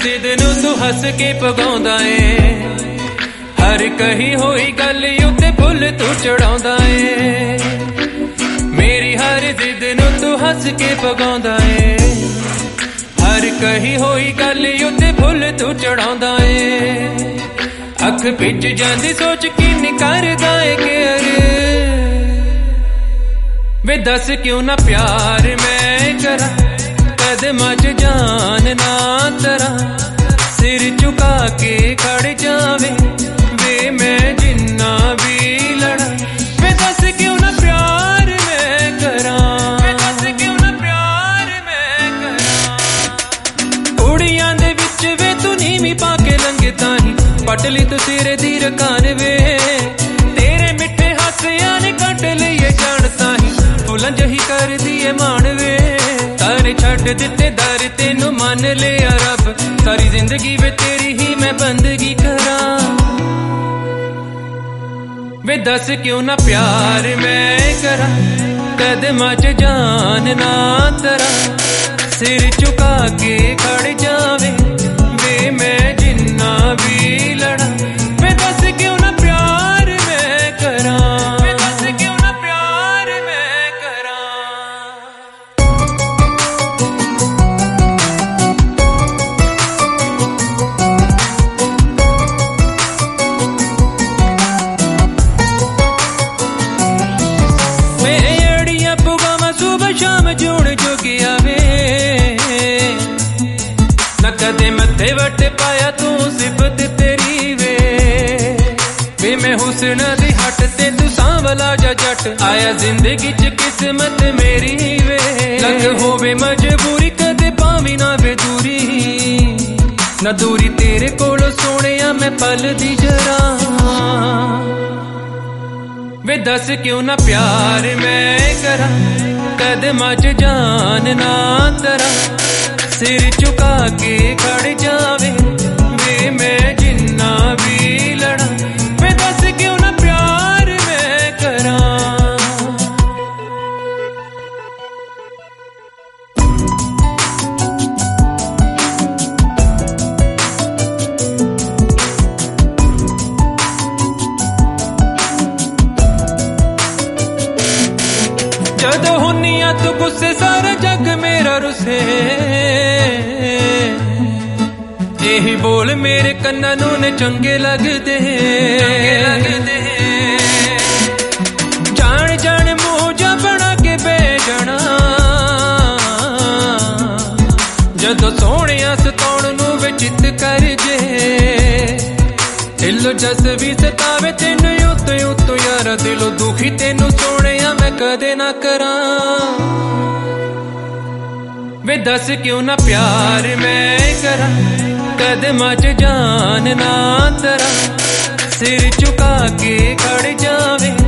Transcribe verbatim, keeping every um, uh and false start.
जिद नू तू हस के पगाउंदा ए, हर कही होई गल उत्ते फुल तू चढ़ाउंदा ए। मेरी हर जिद नू तू हस के पगाउंदा ए, हर कही होई गल उत्ते फुल तू चढ़ाउंदा ए। अख पिच जांदी सोच किन्नी करदा ए केयर, वे दस क्यों ना प्यार मैं करा, कदमां च जान ना तरा, सिर झुका के खड़ जावे वे मैं जिन्ना भी लड़ा। वे दस क्यों ना प्यार मैं करा, वे दस क्यों ना प्यार मैं करा। कुड़ियां दे विच वे तू नीवी पा के लंघदा ही, पटली तू सिरे दी रकान वे, तेरे मिठे हासियां ने कट लईए जानता ही, फुलंज ही कर दिए मान वे। तारे छड्ड दिते दर तेनू मन लिया रब, सारी जिंदगी वे तेरी ही मैं बंदगी करा। वे दस क्यों ना प्यार मैं करा, कदमां च जान ना तरा, सिर झुका के खड़ जावे वे मैं जिन्ना भी लड़ा। वे दस क्यों ना प्यार मैं करा, वे दस क्यों ना प्यार मैं करा। मेरे अड़िया पुगावा सुबह शाम जोड़ जोगिया वे, न कदे मथे वट पाया तू सिफत तेरी वे। वे मैं हुस्न दी हट ते तू सांवला जा जट, आया जिंदगी च किस्मत मेरी वे। लग होवे मजबूरी कदे पावी ना वे दूरी, न दूरी तेरे कोलों सोहणिया मैं पल दी जरा। वे दस क्यों ना प्यार मैं करा, कदमां च जान ना तरा, सिर झुका के खड़ जावे वे मैं जिन्ना भी लड़ा। वे दस क्यों ना प्यार मैं करा। जदों हुन्निया तू गुस्से सारा जग मेरा रुसे, यही बोल मेरे कन्ना नू ने चंगे लगदे, लगदे। जान जान मुंह जा बना के बह जाना, जदों सोहणिया सताउण नू वे चित कर जे, दिलो जस भी सतावे तेनू उत्तो उत्तो यारा, दिलों दुखी तेनू सोहणिया मैं कदे ना करा। वे दस क्यों ना प्यार मैं करा, कदमां च जान ना तरा, सिर झुका के खड़ जावे